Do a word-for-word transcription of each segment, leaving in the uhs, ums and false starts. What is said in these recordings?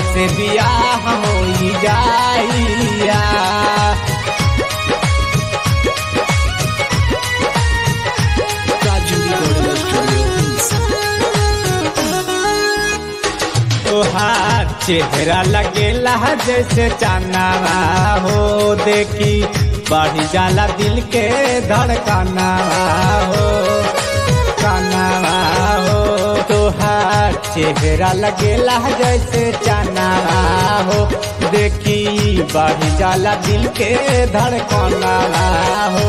से बियाह होई जाइया। तोहार चेहरा लगेला जैसे चांदवा हो, देखी बढ़ जाला दिल के धड़कना हो, कानवा हो। तोहार चेहरा लगेला जैसे चांदवा हो, देखी बढ़ जाला दिल के धड़कना हो।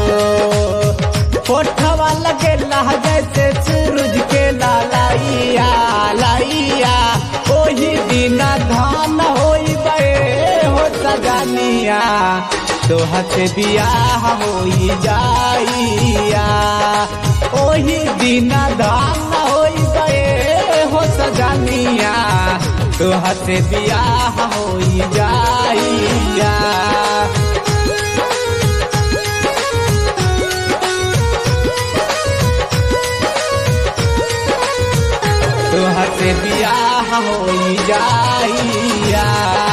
होठवा लगेला जैसे सूरज के लालैया लाइया, ओही दिना धान होई बे हो सजनिया। तोहर से बियाह होई जाइया, ओही दिना धान होई बे हो सजनिया। तोहर से बियाह होई जाइया। तोहर से बियाह होई जाइया।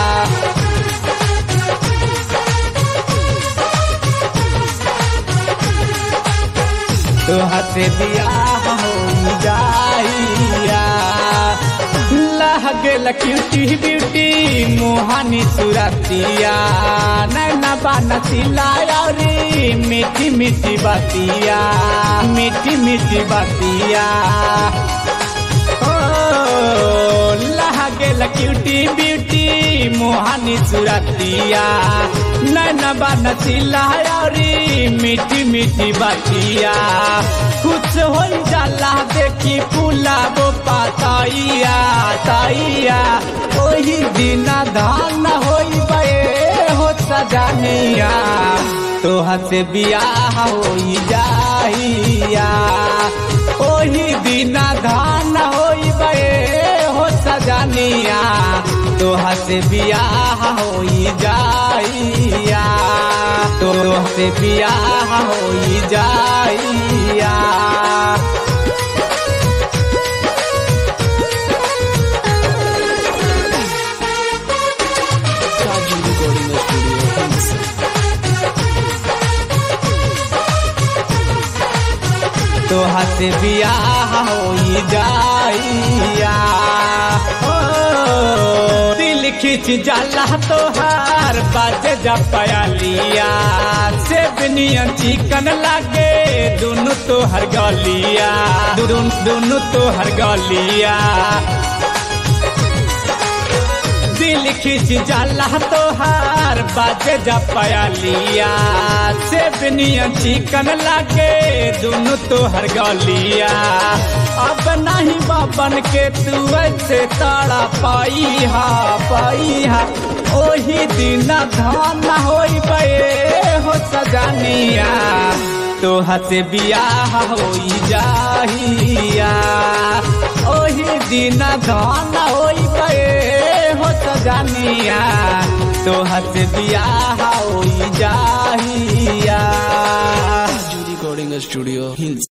तोहर से बियाह होई जाइया। लहगेल क्यूटी ब्यूटी मोहानी सुरतिया, नैना बानसिला रे मीठी मीठी बतिया, मीठी मीठी बतिया। लहगेल क्यूटी ब्यूटी मोहानी सुरतिया, नैना बानसिला रे मीठी मीठी बतिया। कुछ हो जाला देखी फूला वो पातैया तैया, ओही दिना धान होई बे हो सजनिया। तोहर से बियाह होई जाइया, ओही दिना धान होई बे हो सजनिया। तोहर से बियाह होई जाइया। तोहर से बियाह होई जाइया। तोहर से बियाह होई जाइया। दिल खिंच जाला तोहार बाजे जब पयालिया, सेबनियन चिकन लागे दुनु तोहर गलिया, दुनु तोहर गलिया। दिल खिंच जाला तोहार बाजे जब पयालिया, सेबनियन चिकन लागे दुनु तोहर गलिया। अब नहीं बाबन के तू ऐसे ताड़ा पाई हा पाई हा, ओही दिना धान होई बे हो सजनिया। तोहर से बियाह होई जाइया, ओही दिना धान होई बे हो सजनिया। तोहर से बियाह होई जाइया। Recording studio hills.